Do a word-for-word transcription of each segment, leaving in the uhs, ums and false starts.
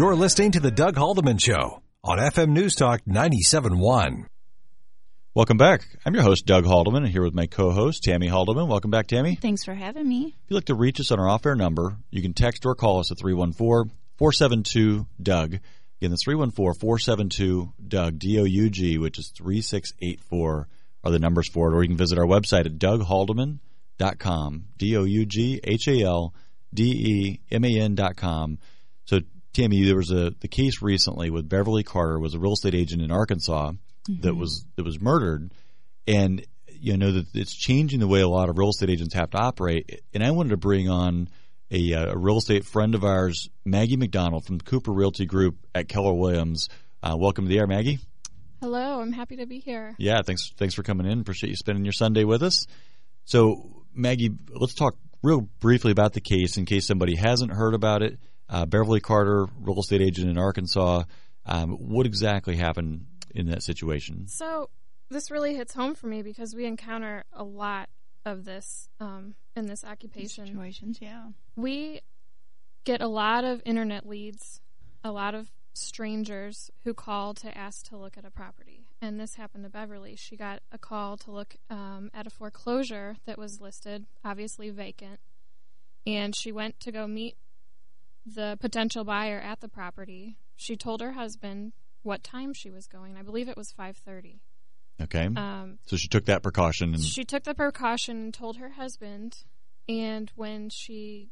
You're listening to The Doug Haldeman Show on F M News Talk ninety-seven point one. Welcome back. I'm your host, Doug Haldeman, and here with my co-host, Tammy Haldeman. Welcome back, Tammy. Thanks for having me. If you'd like to reach us on our off-air number, you can text or call us at three one four, four seven two, D O U G. Again, that's three one four, four seven two, D O U G, D O U G, which is three six eight four are the numbers for it. Or you can visit our website at doug haldeman dot com, D O U G H A L D E M A N dot com. So, Tammy, there was a the case recently with Beverly Carter, was a real estate agent in Arkansas mm-hmm. that was that was murdered, and you know that it's changing the way a lot of real estate agents have to operate. And I wanted to bring on a, a real estate friend of ours, Maggie McDonald from Cooper Realty Group at Keller Williams. Uh, welcome to the air, Maggie. Hello, I'm happy to be here. Yeah, thanks thanks for coming in. Appreciate you spending your Sunday with us. So, Maggie, let's talk real briefly about the case in case somebody hasn't heard about it. Uh, Beverly Carter, real estate agent in Arkansas. Um, what exactly happened in that situation? So this really hits home for me because we encounter a lot of this um, in this occupation. Situations, yeah. We get a lot of internet leads, a lot of strangers who call to ask to look at a property. And this happened to Beverly. She got a call to look um, at a foreclosure that was listed, obviously vacant. And she went to go meet the potential buyer at the property. She told her husband what time she was going. I believe it was five thirty. Okay. Um, so she took that precaution. And she took the precaution and told her husband. And when she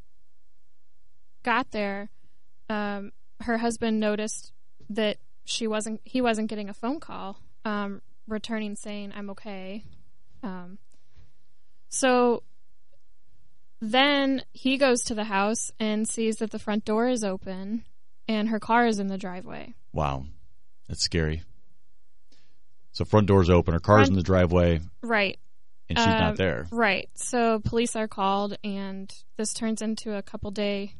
got there, um, her husband noticed that she wasn't. He wasn't getting a phone call, um, returning saying, "I'm okay." Um, so. Then he goes to the house and sees that the front door is open and her car is in the driveway. Wow. That's scary. So front door's open, her car's front, in the driveway. Right. And she's uh, not there. Right. So police are called and this turns into a couple day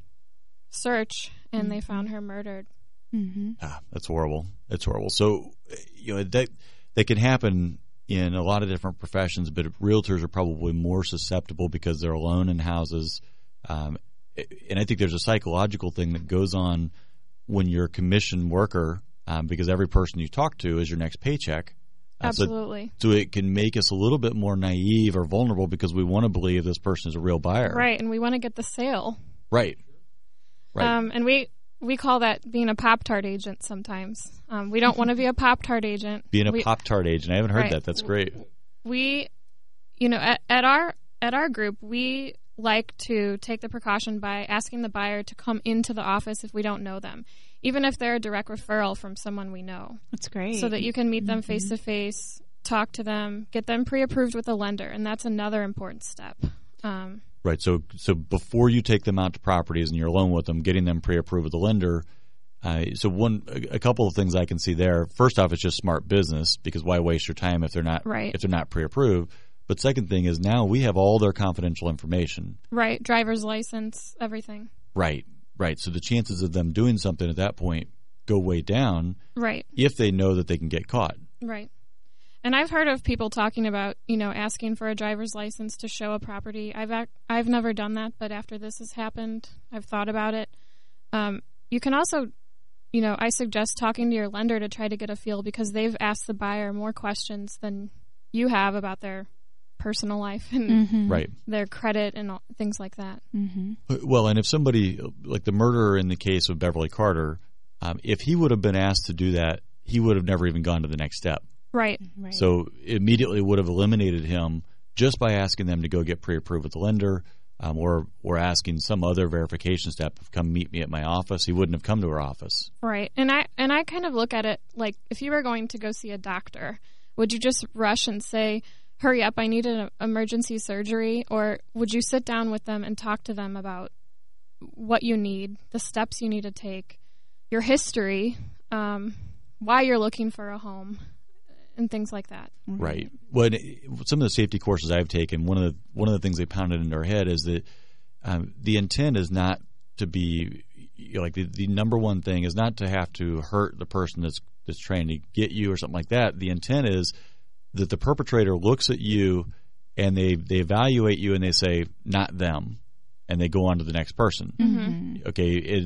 search and mm-hmm. they found her murdered. Mm-hmm. Ah, that's horrible. That's horrible. So, you know, that that can happen in a lot of different professions, but realtors are probably more susceptible because they're alone in houses. Um, and I think there's a psychological thing that goes on when you're a commission worker um, because every person you talk to is your next paycheck. Uh, Absolutely. So, so it can make us a little bit more naive or vulnerable because we want to believe this person is a real buyer. Right, and we want to get the sale. Right. Right. Um, and we... We call that being a Pop-Tart agent sometimes. Um, we don't want to be a Pop-Tart agent. Being a we, Pop-Tart agent. I haven't heard right. that. That's great. We, you know, at, at our at our group, we like to take the precaution by asking the buyer to come into the office if we don't know them, even if they're a direct referral from someone we know. That's great. So that you can meet them face-to-face, talk to them, get them pre-approved with a lender, and that's another important step. Um Right. So so before you take them out to properties and you're alone with them, getting them pre-approved with a lender. Uh, so one a, a couple of things I can see there. First off, it's just smart business because why waste your time if they're not right. if they're not pre-approved. But second thing is now we have all their confidential information. Right. Driver's license, everything. Right. Right. So the chances of them doing something at that point go way down. Right. If they know that they can get caught. Right. And I've heard of people talking about, you know, asking for a driver's license to show a property. I've ac- I've never done that, but after this has happened, I've thought about it. Um, you can also, you know, I suggest talking to your lender to try to get a feel because they've asked the buyer more questions than you have about their personal life and mm-hmm. right. their credit and all, things like that. Mm-hmm. Well, and if somebody, like the murderer in the case of Beverly Carter, um, if he would have been asked to do that, he would have never even gone to the next step. Right. right. So immediately would have eliminated him just by asking them to go get pre-approved with the lender um, or or asking some other verification step of come meet me at my office. He wouldn't have come to her office. Right. And I and I kind of look at it like if you were going to go see a doctor, would you just rush and say, hurry up, I need an emergency surgery? Or would you sit down with them and talk to them about what you need, the steps you need to take, your history, um, why you're looking for a home? And things like that. Right. Well, some of the safety courses I've taken, one of the one of the things they pounded into our head is that um, the intent is not to be you know, like the, the number one thing is not to have to hurt the person that's that's trying to get you or something like that. The intent is that the perpetrator looks at you and they they evaluate you and they say not them, and they go on to the next person. Mm-hmm. Okay. It,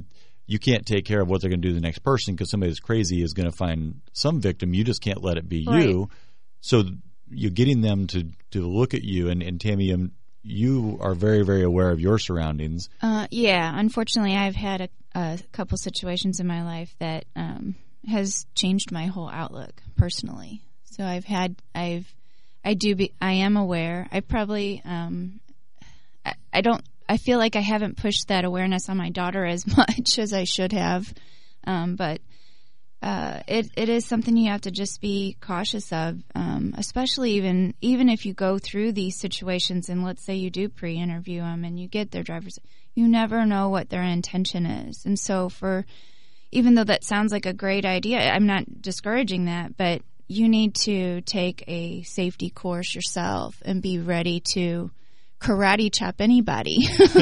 you can't take care of what they're going to do to the next person because somebody that's crazy is going to find some victim. You just can't let it be Right. you. So you're getting them to, to look at you. And, and Tammy, um, you are very, very aware of your surroundings. Uh, yeah, unfortunately, I've had a, a couple situations in my life that um, has changed my whole outlook personally. So I've had, I've, I do be, I am aware. I probably, um, I, I don't, I feel like I haven't pushed that awareness on my daughter as much as I should have, um, but uh, it it is something you have to just be cautious of, um, especially even even if you go through these situations and let's say you do pre-interview them and you get their driver's, you never know what their intention is, and so for even though that sounds like a great idea, I'm not discouraging that, but you need to take a safety course yourself and be ready to karate chop anybody.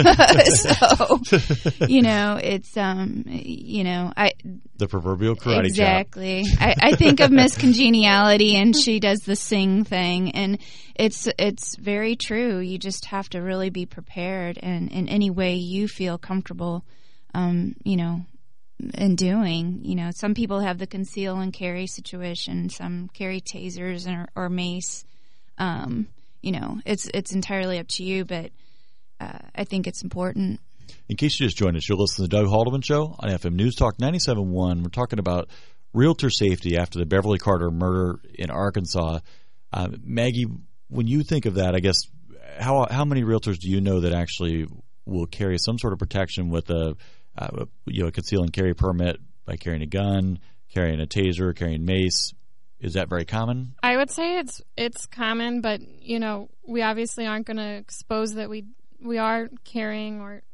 So, you know, it's, um, you know, I. The proverbial karate exactly. chop. Exactly. I, I think of Miss Congeniality and she does the sing thing, and it's, it's very true. You just have to really be prepared, and in any way you feel comfortable, um, you know, in doing. You know, some people have the conceal and carry situation, some carry tasers or, or mace. Um, you know, it's it's entirely up to you, but uh, I think it's important. In case you just joined us, you'll listen to the Doug Haldeman Show on F M News Talk ninety-seven point one. We're talking about realtor safety after the Beverly Carter murder in Arkansas. Uh, Maggie, when you think of that, I guess, how how many realtors do you know that actually will carry some sort of protection with a, uh, you know, a conceal and carry permit by carrying a gun, carrying a taser, carrying mace? Is that very common? I would say it's it's common, but you know, we obviously aren't going to expose that we we are carrying or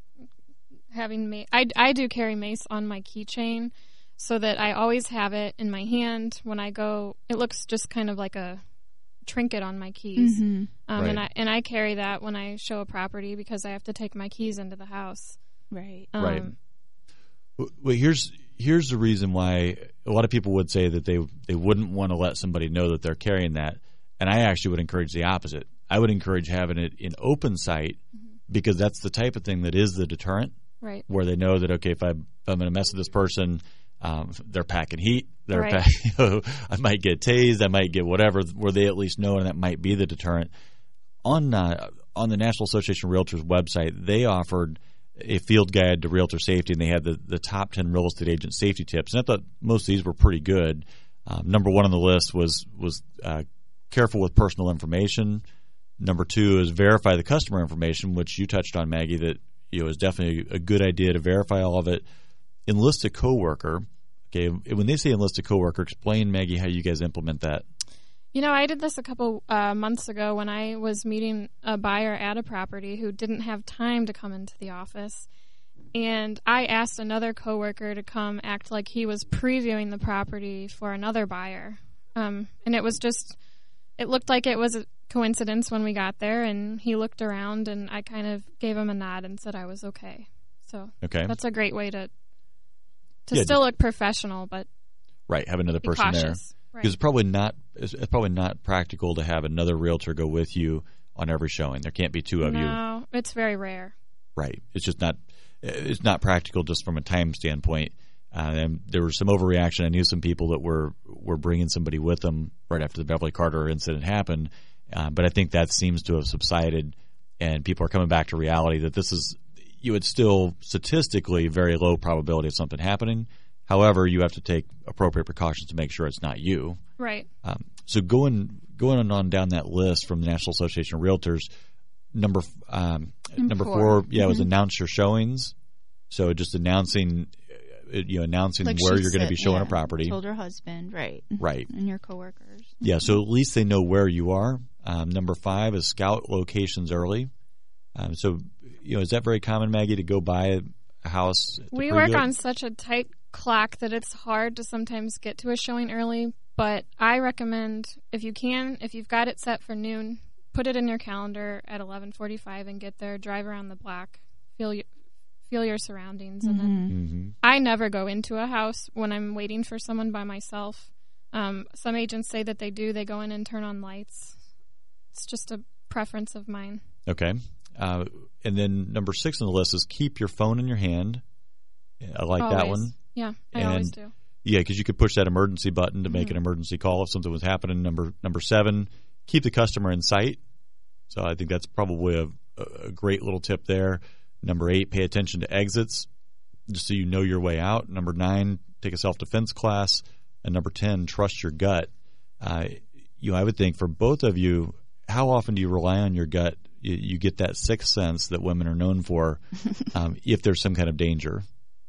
having mace. I, I do carry mace on my keychain, so that I always have it in my hand when I go. It looks just kind of like a trinket on my keys, Mm-hmm. um, Right. and I and I carry that when I show a property because I have to take my keys into the house. Right. Um, Right. Well, here's here's the reason why a lot of people would say that they they wouldn't want to let somebody know that they're carrying that, and I actually would encourage the opposite. I would encourage having it in open sight Mm-hmm. because that's the type of thing that is the deterrent, Right. where they know that okay, if, I, if I'm going to mess with this person, um, they're packing heat, they're Right. pack, you know, I might get tased, I might get whatever, where they at least know, and that might be the deterrent. On uh, on the National Association of Realtors website, they offered a field guide to realtor safety, and they had the, the top ten real estate agent safety tips. And I thought most of these were pretty good. Um, number one on the list was was uh, careful with personal information. Number two is verify the customer information, which you touched on, Maggie, that you know is definitely a good idea to verify all of it. Enlist a coworker. Okay, when they say enlist a coworker, explain, Maggie, how you guys implement that. You know, I did this a couple uh, months ago when I was meeting a buyer at a property who didn't have time to come into the office. And I asked another coworker to come act like he was previewing the property for another buyer. Um, and it was just, it looked like it was a coincidence when we got there. And he looked around and I kind of gave him a nod and said I was okay. So Okay. that's a great way to to Yeah, still look professional, but Right, have another be person there. cautious. Right. Because it's probably not it's, it's probably not practical to have another realtor go with you on every showing. There can't be two of you. No, it's very rare. Right. It's just not it's not practical just from a time standpoint. Uh, and there was some overreaction. I knew some people that were were bringing somebody with them right after the Beverly Carter incident happened, uh, but I think that seems to have subsided, and people are coming back to reality that this is you would still statistically very low probability of something happening. However, you have to take appropriate precautions to make sure it's not you. Right. Um, so going going on down that list from the National Association of Realtors, number um, Number number four. four, yeah, was Mhm. announce your showings. So just announcing, uh, you know, announcing Like where she you're going to said, be showing yeah, a property. Told her husband, right. Right. And your coworkers. Yeah, so at least they know where you are. Um, number five is scout locations early. Um, so, you know, is that very common, Maggie, to go buy a house? to We preview work it? on such a tight clock that it's hard to sometimes get to a showing early, but I recommend if you can, if you've got it set for noon, put it in your calendar at eleven forty-five and get there, drive around the block, feel y- feel your surroundings, and then Mhm. I never go into a house when I'm waiting for someone by myself. Um, some agents say that they do. They go in and turn on lights. It's just a preference of mine. Okay. Uh, and then number six on the list is keep your phone in your hand. I like always. that one. Yeah, I and, always do. Yeah, because you could push that emergency button to Mm-hmm. make an emergency call if something was happening. Number number seven, keep the customer in sight. So I think that's probably a, a great little tip there. Number eight, pay attention to exits, just so you know your way out. Number nine, take a self-defense class. And number ten, trust your gut. Uh, you know, I would think for both of you, how often do you rely on your gut? You, you get that sixth sense that women are known for um, if there's some kind of danger.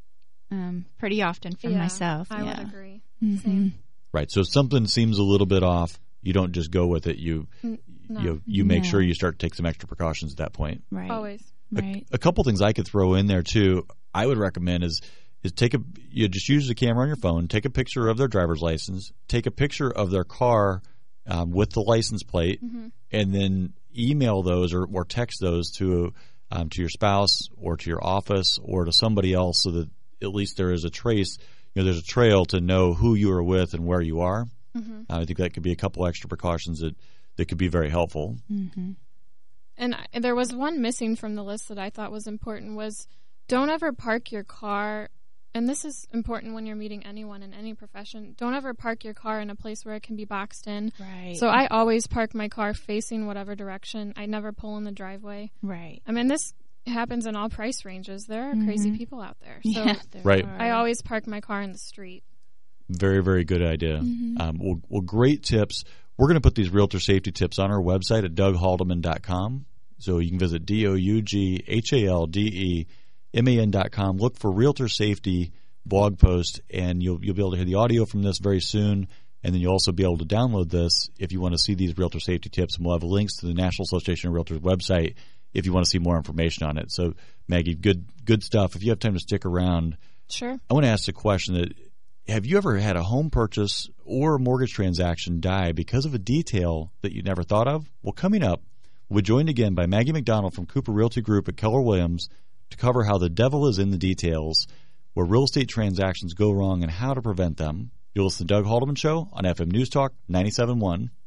Um, pretty often for yeah, myself. I yeah. would agree. Mm-hmm. Same. Right. So if something seems a little bit off, you don't just go with it. You N- no. you you make No. sure you start to take some extra precautions at that point. Right. Always. Right. A couple things I could throw in there too. I would recommend is is take a you just use the camera on your phone, take a picture of their driver's license, take a picture of their car um, with the license plate, Mm-hmm. and then email those or, or text those to um, to your spouse or to your office or to somebody else, so that at least there is a trace. You know, there's a trail to know who you are with and where you are. Mm-hmm. Uh, I think that could be a couple extra precautions that, that could be very helpful. Mm-hmm. And I, there was one missing from the list that I thought was important was don't ever park your car, and this is important when you're meeting anyone in any profession, don't ever park your car in a place where it can be boxed in. Right. So I always park my car facing whatever direction. I never pull in the driveway. Right. I mean, this happens in all price ranges. There are Mhm. crazy people out there. So Yeah, there Right. are. I always park my car in the street. Very, very good idea. Mhm. Um, well, well, great tips. We're going to put these realtor safety tips on our website at doug haldeman dot com. So you can visit D O U G H A L D E M A N dot com. Look for realtor safety blog post, and you'll you'll be able to hear the audio from this very soon. And then you'll also be able to download this if you want to see these realtor safety tips. And we'll have links to the National Association of Realtors website if you want to see more information on it. So, Maggie, good good stuff. If you have time to stick around, Sure. I want to ask the question that have you ever had a home purchase or a mortgage transaction die because of a detail that you never thought of? Well, coming up, we'll be joined again by Maggie McDonald from Cooper Realty Group at Keller Williams to cover how the devil is in the details, where real estate transactions go wrong and how to prevent them. You'll listen to Doug Haldeman Show on F M News Talk ninety-seven point one.